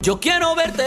Yo quiero verte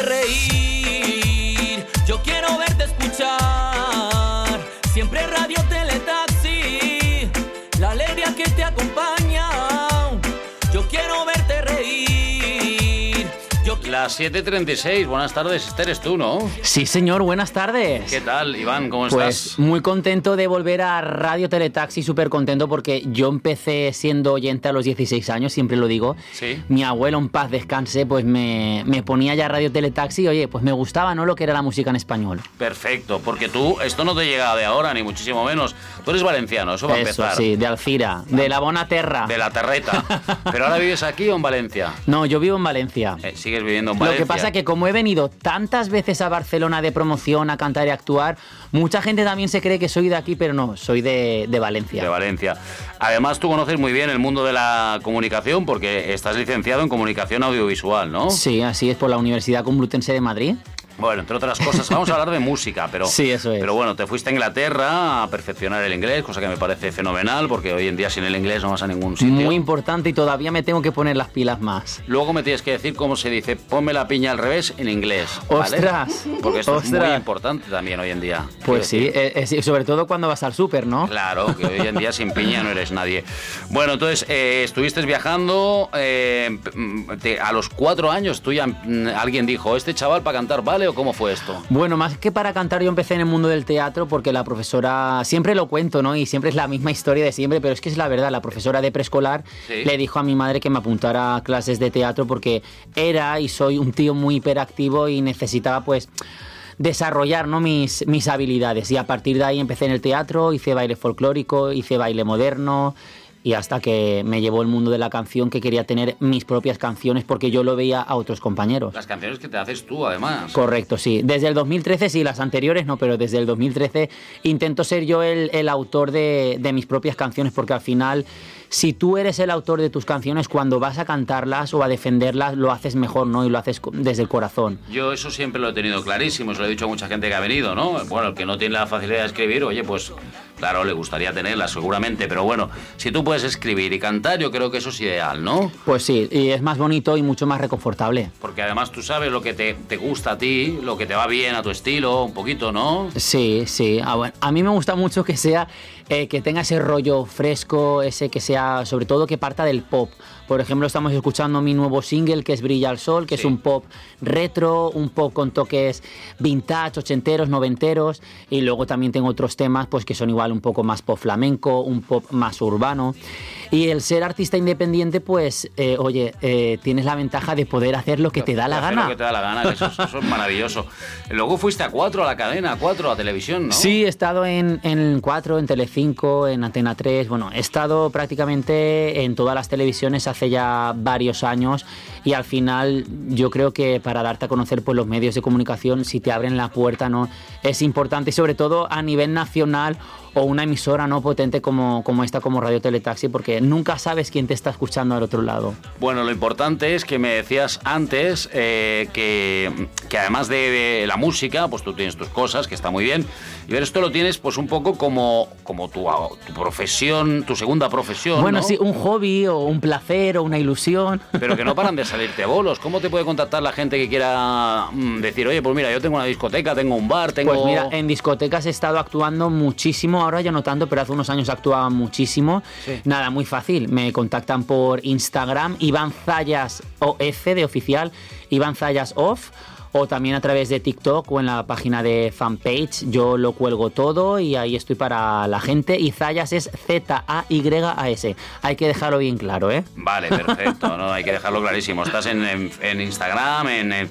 reír, yo quiero verte escuchar, siempre Radio Teletaxi, la alegría que te acompaña. Yo quiero verte reír. Las 7:36, buenas tardes, este eres tú, ¿no? Sí, señor, buenas tardes. ¿Qué tal, Iván? ¿Cómo pues estás? Muy contento de volver a Radio Teletaxi, súper contento porque yo empecé siendo oyente a los 16 años, siempre lo digo. Sí. Mi abuelo, en paz descanse, pues me ponía ya Radio Teletaxi y, oye, pues me gustaba, ¿no?, lo que era la música en español. Perfecto, porque tú, esto no te llega de ahora, ni muchísimo menos. Tú eres valenciano, eso va a empezar. Eso, sí, de Alcira, de la Bona Terra. De la Terreta. ¿Pero ahora vives aquí o en Valencia? No, yo vivo en Valencia. ¿Sigues viviendo en Valencia? Lo que pasa es que como he venido tantas veces a Barcelona de promoción, a cantar y a actuar, mucha gente también se cree que soy de aquí, pero no, soy de Valencia. De Valencia. Además, tú conoces muy bien el mundo de la comunicación porque estás licenciado en comunicación audiovisual, ¿no? Sí, así es, por la Universidad Complutense de Madrid. Bueno, entre otras cosas, vamos a hablar de música, pero... Sí, eso es. Pero bueno, te fuiste a Inglaterra a perfeccionar el inglés, cosa que me parece fenomenal, porque hoy en día sin el inglés no vas a ningún sitio. Muy importante y todavía me tengo que poner las pilas más. Luego me tienes que decir cómo se dice ponme la piña al revés en inglés, ¿vale? ¡Ostras! Porque esto ¡Ostras! es muy importante también hoy en día. Pues sí, sobre todo cuando vas al súper, ¿no? Claro, que hoy en día sin piña no eres nadie. Bueno, entonces, estuviste viajando a los 4 años, tú ya alguien dijo, ¿este chaval para cantar vale o cómo fue esto? Bueno, más que para cantar yo empecé en el mundo del teatro porque la profesora, siempre lo cuento, ¿no? Y siempre es la misma historia de siempre, pero es que es la verdad, la profesora de preescolar le dijo a mi madre que me apuntara a clases de teatro porque era y soy un tío muy hiperactivo y necesitaba pues desarrollar, ¿no?, mis habilidades, y a partir de ahí empecé en el teatro, hice baile folclórico, hice baile moderno y hasta que me llevó el mundo de la canción, que quería tener mis propias canciones porque yo lo veía a otros compañeros. Las canciones que te haces tú, además. Correcto, sí. Desde el 2013, sí, las anteriores no, pero desde el 2013 intento ser yo el autor de mis propias canciones, porque al final, si tú eres el autor de tus canciones, cuando vas a cantarlas o a defenderlas, lo haces mejor, ¿no? Y lo haces desde el corazón. Yo eso siempre lo he tenido clarísimo, se lo he dicho a mucha gente que ha venido, ¿no? Bueno, el que no tiene la facilidad de escribir, oye, pues claro, le gustaría tenerla seguramente, pero bueno, si tú puedes escribir y cantar, yo creo que eso es ideal, ¿no? Pues sí, y es más bonito y mucho más reconfortable. Porque además tú sabes lo que te gusta a ti, lo que te va bien a tu estilo, un poquito, ¿no? Sí, sí. Bueno, a mí me gusta mucho que sea, que tenga ese rollo fresco, ese que sea, sobre todo que parta del pop. Por ejemplo, estamos escuchando mi nuevo single, que es Brilla el Sol, que es un pop retro, un pop con toques vintage, ochenteros, noventeros, y luego también tengo otros temas pues que son igual un poco más pop flamenco, un pop más urbano. Y el ser artista independiente, pues, tienes la ventaja de poder hacer lo que te da la gana. Lo que te da la gana, eso es maravilloso. Luego fuiste a 4, a la cadena, a 4, a televisión, ¿no? Sí, he estado en 4, en Telecinco, en Antena 3, bueno, he estado prácticamente en todas las televisiones hace ya varios años, y al final yo creo que para darte a conocer pues los medios de comunicación, si te abren la puerta, ¿no?, es importante, y sobre todo a nivel nacional, o una emisora no potente como esta, como Radio Teletaxi, porque nunca sabes quién te está escuchando al otro lado. Bueno, lo importante es que me decías antes que además de la música, pues tú tienes tus cosas, que está muy bien, y ver, esto lo tienes pues un poco como tu profesión, tu segunda profesión, bueno, ¿no? Sí, un hobby o un placer o una ilusión. Pero que no paran de salirte bolos. ¿Cómo te puede contactar la gente que quiera decir, oye, pues mira, yo tengo una discoteca, tengo un bar, tengo... Pues mira, en discotecas he estado actuando muchísimo, ahora ya no tanto, pero hace unos años actuaba muchísimo. Sí. Nada, muy fácil, me contactan por Instagram, Iván Zayas OF de oficial, Iván Zayas Off, o también a través de TikTok o en la página de fanpage. Yo lo cuelgo todo y ahí estoy para la gente. Y Zayas es Z-A-Y-A-S. Hay que dejarlo bien claro, ¿eh? Vale, perfecto, ¿no? Hay que dejarlo clarísimo. Estás en Instagram,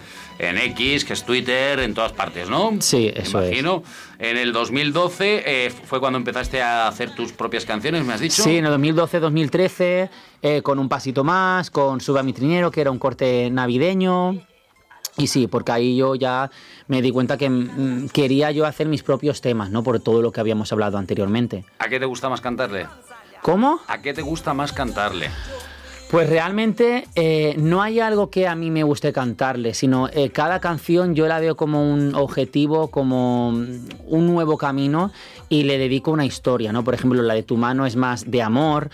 en X, que es Twitter, en todas partes, ¿no? Sí, eso es. Imagino. En el 2012 fue cuando empezaste a hacer tus propias canciones, ¿me has dicho? Sí, en el 2012-2013, con Un Pasito Más, con Sube a mi trinero, que era un corte navideño. Y sí, porque ahí yo ya me di cuenta que quería yo hacer mis propios temas, ¿no? Por todo lo que habíamos hablado anteriormente. ¿A qué te gusta más cantarle? ¿Cómo? ¿A qué te gusta más cantarle? Pues realmente no hay algo que a mí me guste cantarle, sino cada canción yo la veo como un objetivo, como un nuevo camino y le dedico una historia, ¿no? Por ejemplo, la de Tu mano es más de amor,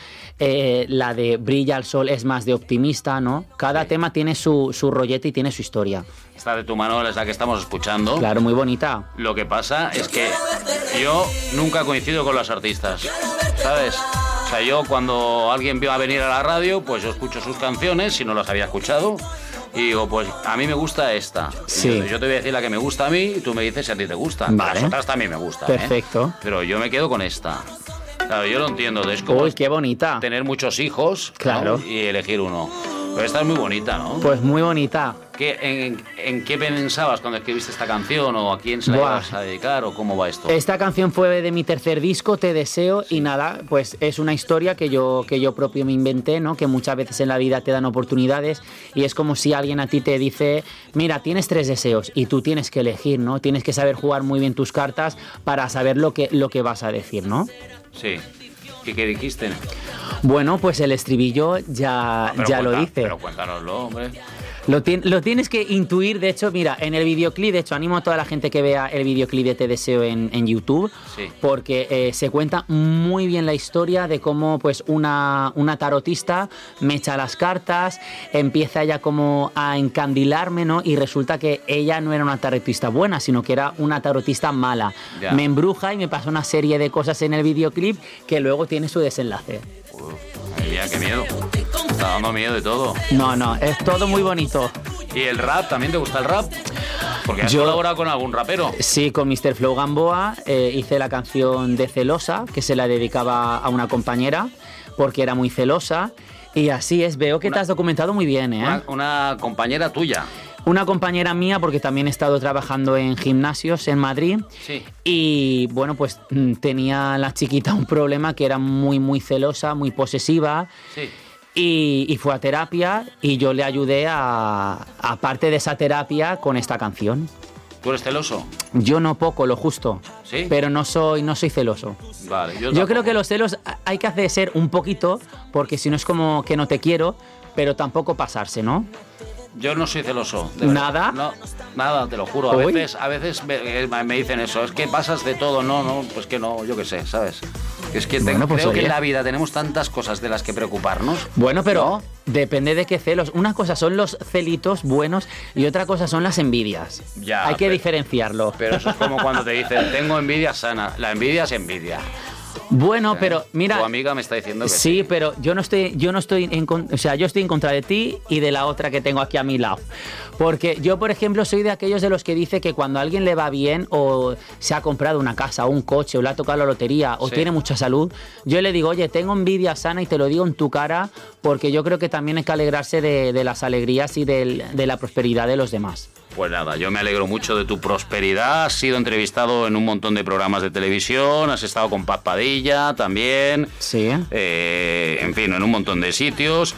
la de Brilla el sol es más de optimista, ¿no? Cada tema tiene su rollete y tiene su historia. Esta de Tu mano es la que estamos escuchando. Claro, muy bonita. Lo que pasa es que yo nunca coincido con los artistas, ¿sabes? O sea, yo cuando alguien va a venir a la radio, pues yo escucho sus canciones, si no las había escuchado, y digo, pues a mí me gusta esta. Sí. Yo te voy a decir la que me gusta a mí y tú me dices si a ti te gustan. Vale. Las otras también me gustan. Perfecto. Pero yo me quedo con esta. Claro, yo lo entiendo. Es como Uy, qué bonita. tener muchos hijos, Claro. ¿no? Y elegir uno. Pero esta es muy bonita, ¿no? Pues muy bonita. ¿En qué pensabas cuando escribiste esta canción? ¿O a quién se la ibas a dedicar? ¿O cómo va esto? Esta canción fue de mi tercer disco, Te deseo, y nada, pues es una historia que yo propio me inventé, ¿no? Que muchas veces en la vida te dan oportunidades y es como si alguien a ti te dice, mira, tienes 3 deseos y tú tienes que elegir, ¿no? Tienes que saber jugar muy bien tus cartas para saber lo que vas a decir, ¿no? Sí. ¿Y qué dijiste? Bueno, pues el estribillo ya lo dice. Pero cuéntanoslo, hombre. Lo tienes que intuir, de hecho, mira, en el videoclip, de hecho, animo a toda la gente que vea el videoclip de Te deseo en YouTube, sí. Porque se cuenta muy bien la historia de cómo pues una tarotista me echa las cartas, empieza ella como a encandilarme, ¿no? Y resulta que ella no era una tarotista buena, sino que era una tarotista mala. Ya. Me embruja y me pasa una serie de cosas en el videoclip que luego tiene su desenlace. Ay, ya, qué miedo. Me está dando miedo de todo. No, es todo muy bonito. ¿Y el rap? ¿También te gusta el rap? Porque has Yo- colaborado con algún rapero. Sí, con Mr. Flow Gamboa hice la canción de Celosa, que se la dedicaba a una compañera, porque era muy celosa. Y así es, veo que te has documentado muy bien, ¿eh? Una compañera tuya. Una compañera mía, porque también he estado trabajando en gimnasios en Madrid. Sí. Y bueno, pues tenía la chiquita un problema que era muy, muy celosa, muy posesiva. Sí. Y fue a terapia y yo le ayudé aparte de esa terapia con esta canción. ¿Tú eres celoso? Yo no poco, lo justo. ¿Sí? Pero no soy celoso. Vale. Yo creo que los celos hay que hacer ser un poquito, porque si no es como que no te quiero, pero tampoco pasarse, ¿no? Yo no soy celoso. de verdad. ¿Nada? No, nada, te lo juro. Uy. A veces me dicen eso. Es que pasas de todo. No, pues que no, yo qué sé, ¿sabes? Es que Bueno, pues creo que oye. en la vida tenemos tantas cosas de las que preocuparnos. Bueno, pero ¿No? depende de qué celos. Una cosa son los celitos buenos y otra cosa son las envidias. Ya, hay que pero- diferenciarlo. Pero eso es como cuando te dicen, tengo envidia sana. La envidia es envidia. Bueno, pero mira, Tu amiga me está diciendo que sí, pero yo estoy en contra de ti y de la otra que tengo aquí a mi lado. Porque yo, por ejemplo, soy de aquellos de los que dice que cuando a alguien le va bien o se ha comprado una casa o un coche o le ha tocado la lotería o Sí. tiene mucha salud, yo le digo, oye, tengo envidia sana y te lo digo en tu cara porque yo creo que también hay que alegrarse de las alegrías y de la prosperidad de los demás. Pues nada, yo me alegro mucho de tu prosperidad. Has sido entrevistado en un montón de programas de televisión, has estado con Paz Padilla también. Sí. En fin, en un montón de sitios.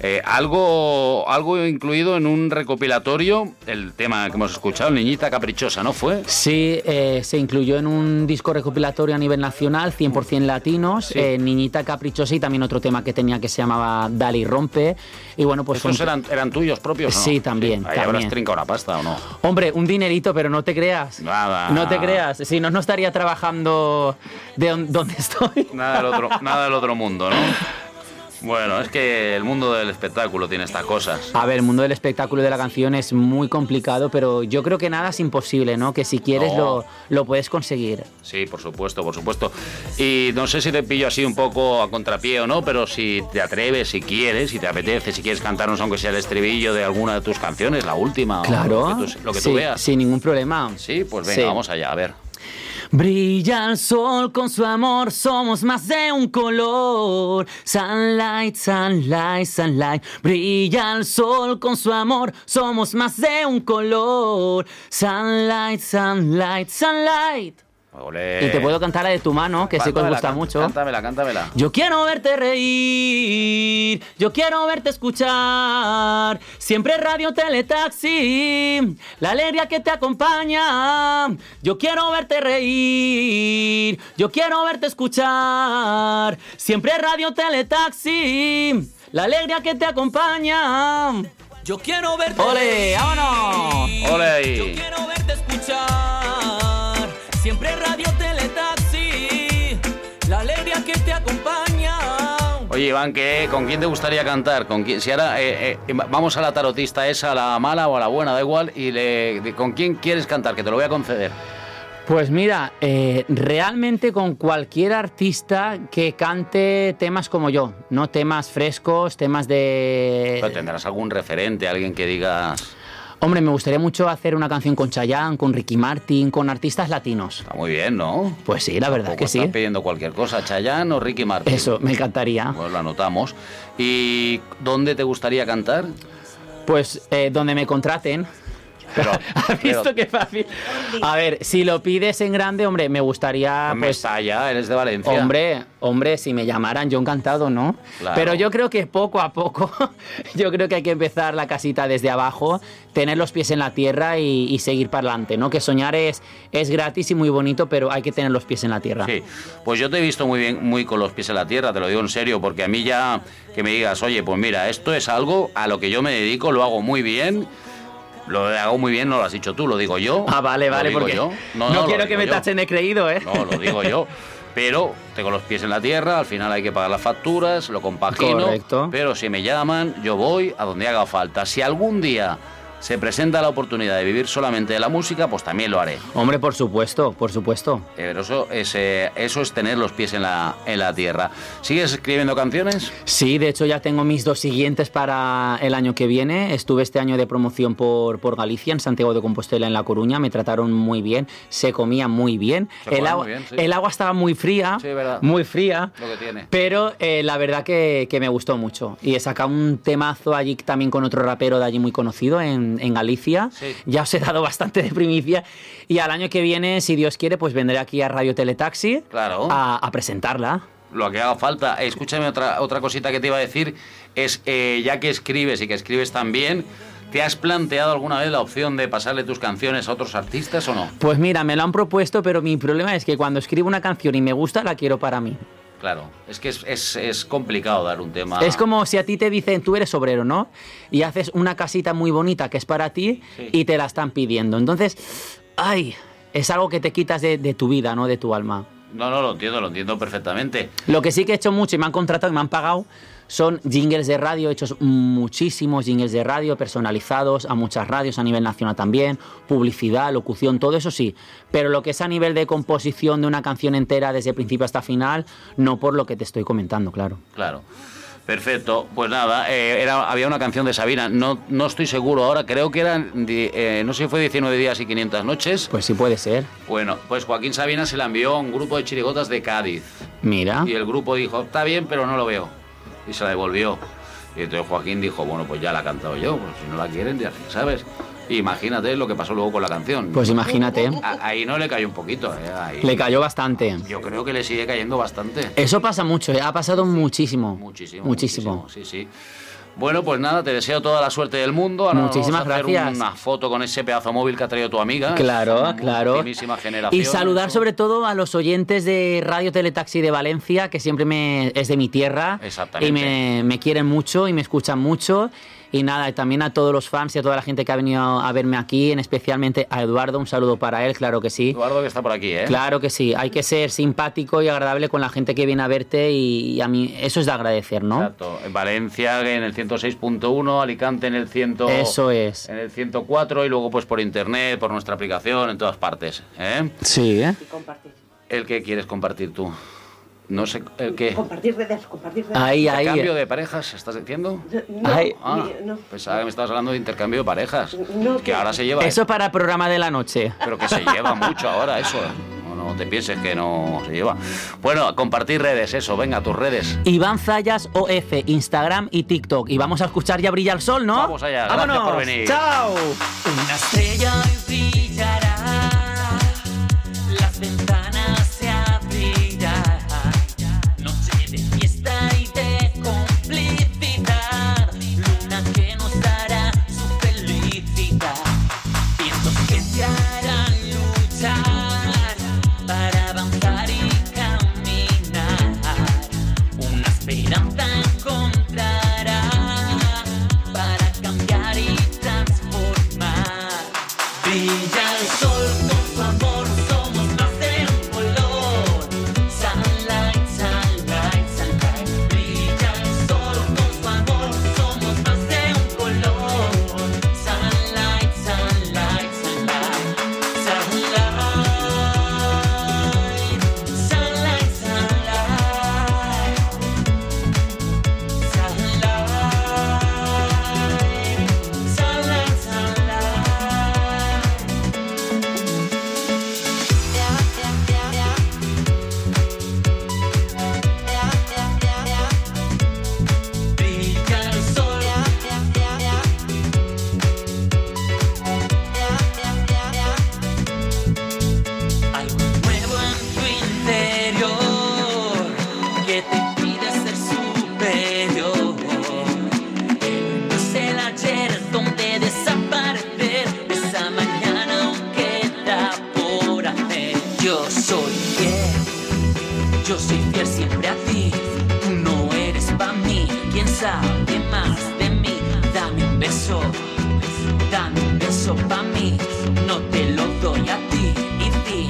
Algo incluido en un recopilatorio, el tema que hemos escuchado, Niñita Caprichosa, ¿no fue? Sí, se incluyó en un disco recopilatorio a nivel nacional, 100% latinos, Sí. Niñita Caprichosa y también otro tema que tenía que se llamaba Dale y Rompe. Y bueno, pues ¿Estos eran tuyos propios o no? Sí, también, Ahí también. habrás trincado la pasta, ¿o no? Hombre, un dinerito, pero no te creas. Nada. No te creas. Si no, no estaría trabajando donde estoy. Nada del otro mundo, ¿no? Bueno, es que el mundo del espectáculo tiene estas cosas. A ver, el mundo del espectáculo y de la canción es muy complicado, pero yo creo que nada es imposible, ¿no? Que si quieres No. lo puedes conseguir. Sí, por supuesto, por supuesto. Y no sé si te pillo así un poco a contrapié o no, pero si te atreves, si quieres, si te apetece, si quieres cantarnos aunque sea el estribillo de alguna de tus canciones, la última, Claro. o lo que Sí, tú veas. sin ningún problema. Sí, pues venga, Sí. vamos allá, a ver. Brilla el sol con su amor, somos más de un color. Sunlight, sunlight, sunlight. Brilla el sol con su amor, somos más de un color. Sunlight, sunlight, sunlight. Olé. Y te puedo cantar la de Tu mano, que sé que os Cántamela, gusta mucho. Cántamela. Yo quiero verte reír, yo quiero verte escuchar. Siempre radio, teletaxi, la alegría que te acompaña. Yo quiero verte reír, yo quiero verte escuchar. Siempre radio, teletaxi, la alegría que te acompaña. Yo quiero verte. ¡Ole, vámonos! ¡Ole ahí! Yo quiero verte escuchar. Siempre Radio Teletaxi, la alegría que te acompaña. Oye, Iván, ¿con quién te gustaría cantar? ¿Con quién? Si ahora vamos a la tarotista esa, a la mala o a la buena, da igual, y ¿con quién quieres cantar? Que te lo voy a conceder. Pues mira, realmente con cualquier artista que cante temas como yo, no temas frescos, temas de... Pero tendrás algún referente, alguien que digas... Hombre, me gustaría mucho hacer una canción con Chayanne, con Ricky Martin, con artistas latinos. Está muy bien, ¿no? Pues sí, la verdad que sí. Estás pidiendo cualquier cosa, Chayanne o Ricky Martin. Eso, me encantaría. Pues lo anotamos. ¿Y dónde te gustaría cantar? Pues donde me contraten. Pero, ¿Has visto qué fácil? A ver, si lo pides en grande, hombre, me gustaría... Mestalla, eres de Valencia. Hombre, si me llamaran, yo encantado, ¿no? Claro. Pero yo creo que poco a poco, yo creo que hay que empezar la casita desde abajo, tener los pies en la tierra y seguir para adelante, ¿no? Que soñar es gratis y muy bonito, pero hay que tener los pies en la tierra. Sí, pues yo te he visto muy bien, muy con los pies en la tierra, te lo digo en serio, porque a mí ya que me digas, oye, pues mira, esto es algo a lo que yo me dedico, lo hago muy bien... Lo hago muy bien, no lo has dicho tú, lo digo yo. Ah, vale, porque yo. No quiero que me tachen de creído, ¿eh? No, lo digo yo. Pero tengo los pies en la tierra, al final hay que pagar las facturas, lo compagino. Correcto. Pero si me llaman, yo voy a donde haga falta. Si algún día se presenta la oportunidad de vivir solamente de la música, pues también lo haré. Hombre, por supuesto, por supuesto. Pero eso es tener los pies en la tierra. ¿Sigues escribiendo canciones? Sí, de hecho ya tengo mis 2 siguientes para el año que viene. Estuve este año de promoción por Galicia, en Santiago de Compostela, en La Coruña. Me trataron muy bien, se comía muy bien. El agua estaba muy fría, sí, verdad. Muy fría. Lo que tiene. Pero la verdad que me gustó mucho. Y he sacado un temazo allí también con otro rapero de allí muy conocido, en Galicia. Sí. Ya os he dado bastante de primicia. Y al año que viene, si Dios quiere, pues vendré aquí a Radio Teletaxi, claro, a presentarla. Lo que haga falta. Escúchame, otra cosita que te iba a decir es, ya que escribes y que escribes tan bien, ¿te has planteado alguna vez la opción de pasarle tus canciones a otros artistas o no? Pues mira, me lo han propuesto, pero mi problema es que cuando escribo una canción y me gusta, la quiero para mí. Claro, es que es complicado dar un tema... Es como si a ti te dicen, tú eres obrero, ¿no? Y haces una casita muy bonita que es para ti, sí, y te la están pidiendo. Entonces, es algo que te quitas de tu vida, ¿no? De tu alma. No, lo entiendo perfectamente. Lo que sí que he hecho mucho y me han contratado y me han pagado son jingles de radio. He hecho muchísimos jingles de radio personalizados a muchas radios a nivel nacional también, publicidad, locución, todo eso sí. Pero lo que es a nivel de composición de una canción entera desde principio hasta final, no por lo que te estoy comentando, claro. Claro. Perfecto, pues nada, había una canción de Sabina, no estoy seguro ahora, creo que eran, no sé si fue 19 días y 500 noches. Pues sí puede ser. Bueno, pues Joaquín Sabina se la envió a un grupo de chirigotas de Cádiz. Mira. Y el grupo dijo, está bien, pero no lo veo. Y se la devolvió. Y entonces Joaquín dijo, bueno, pues ya la he cantado yo, pues si no la quieren, ya sabes. Imagínate lo que pasó luego con la canción. Pues imagínate. Ahí no le cayó un poquito. Ahí le cayó bastante. Yo creo que le sigue cayendo bastante. Eso pasa mucho, ha pasado muchísimo. Muchísimo. Sí. Bueno, pues nada, te deseo toda la suerte del mundo. Ahora muchísimas vamos a hacer gracias. Una foto con ese pedazo móvil que ha traído tu amiga. Claro. Generación, y saludar sobre todo a los oyentes de Radio Teletaxi de Valencia, que siempre es de mi tierra. Exactamente. Y me quieren mucho y me escuchan mucho. Y nada, también a todos los fans y a toda la gente que ha venido a verme aquí, especialmente a Eduardo, un saludo para él, claro que sí. Eduardo que está por aquí, ¿eh? Claro que sí, hay que ser simpático y agradable con la gente que viene a verte y a mí eso es de agradecer, ¿no? Exacto, en Valencia en el 106.1, Alicante en el 100... Eso es. En el 104 y luego pues por internet, por nuestra aplicación, en todas partes, ¿eh? Sí, ¿eh? Y compartir. ¿El qué quieres compartir tú? No sé, ¿el qué? Compartir redes. Ahí. ¿Intercambio de parejas, estás diciendo? No. Pensaba que me estabas hablando de intercambio de parejas. No, que ahora se lleva... Eso para el programa de la noche. Pero que se lleva mucho ahora eso. No te pienses que no se lleva. Bueno, compartir redes, eso. Venga, tus redes. Iván Zayas OF, Instagram y TikTok. Y vamos a escuchar Ya brilla el sol, ¿no? Vamos allá, gracias por venir. ¡Chao! Una estrella hoy brillará, las ventanas se abrirán, noche de fiesta y de complicidad, luna que nos dará su felicidad, vientos que te harán luchar para avanzar y caminar, una esperanza encontrarás. Brilla el sol con su amor, somos más de un color. Sunlight, sunlight, sunlight. Brilla el sol con su amor, somos más de un color. Sunlight, sunlight, sunlight. Sunlight, sunlight, sunlight. Sunlight, brilla el sol. Algo nuevo en tu interior que te impide ser superior. No es el ayer donde desaparecer, esa mañana aún queda por hacer. Yo soy fiel siempre a ti. Tú no eres pa' mí, quién sabe más de mí. Dame un beso pa' mí. No te lo doy a ti. Y ti.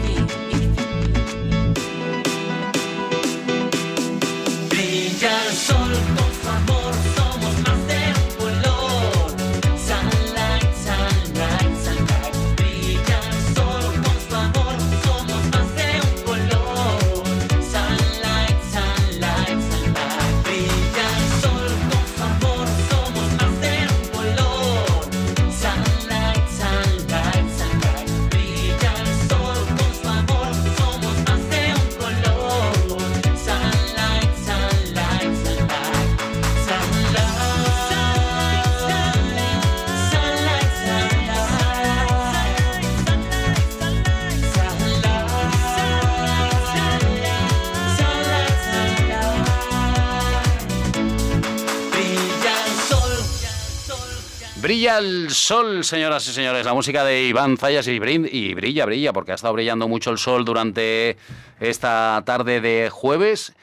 Brilla el sol con su amor, somos más de un color. Sunlight, sunlight, sunlight. Brilla el sol con su amor, somos más de un color. Sunlight, sunlight, sunlight. Brilla el sol con su amor, somos más de un color. Sunlight, sunlight, sunlight. Brilla el sol con su amor, somos más de un color. Sunlight, sunlight, sunlight. Brilla el sol, señoras y señores. La música de Iván Zayas y brilla, porque ha estado brillando mucho el sol durante esta tarde de jueves.